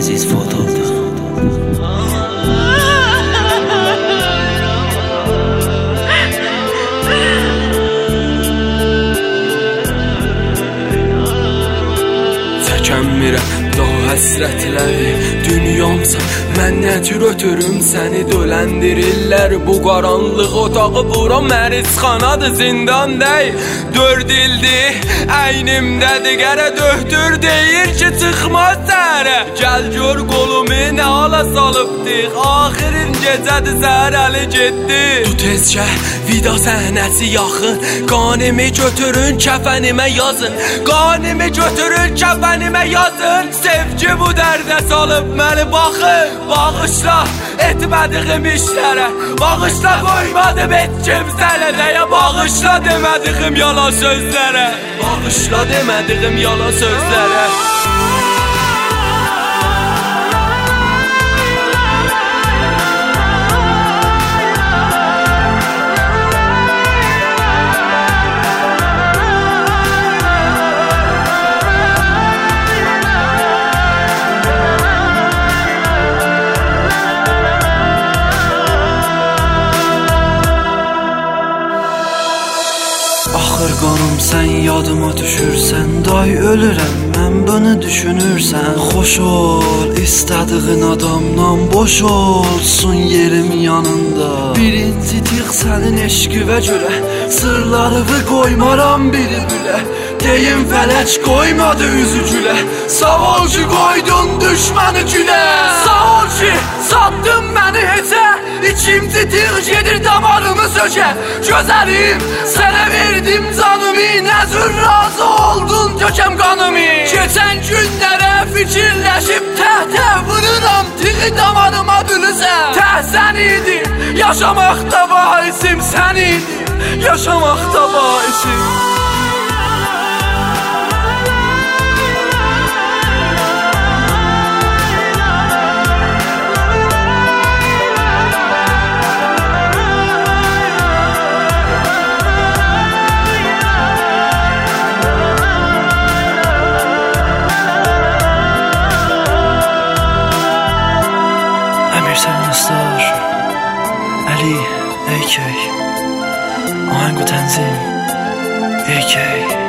عزیز فوت oldu. Çəkənmirəm daha həsrətləri dünyamsa mən nə cür ötürüm səni döləndirirlər bu qaranlıq otağı bura mərizxanadır zindan deyil 4 ildir əynimdədir qərə döhtür deyir ki çıxmaz səhərə gəl gör qolumu nə hala salıbdıq axirin gecədir səhər əli getdi tu tezcə vida səhnəsi yaxın qanimi götürün kəfənimə yazın qanimi götürün kəfənimə yazın sevgi bu dərdə salıb məni baxın bağışla etmədiyim işlərə bağışla qoymadım et kimsələ deyə bağışla demədiyim yalan sözlərə bağışla demədiyim yalan sözlərə Axır qanım sən yadıma düşürsən Day ölürəm mən bunu düşünürsən Xoş ol istədiğin adamdan Boş olsun yerim yanında Birinci tiq sənin eşqivə görə Sırlarını qoymaram biri bilə Deyim fələk qoymadı üzü gülə Sağ ol ki qoydun düşməni gülə Sağ ol ki sattın məni heçə İkinci tiq gedir damarımı sökə Gözəlim sənə verdim canımı Nəzür razı oldun tökəm qanımı Keçən günlərə fikirləşib Təh-təh vururam tiqi damarıma bülüsən Təh sən idin yaşamaqda baisim sən idin Yaşamaqda baisim Star Ali AK Ahang و تنظیم AK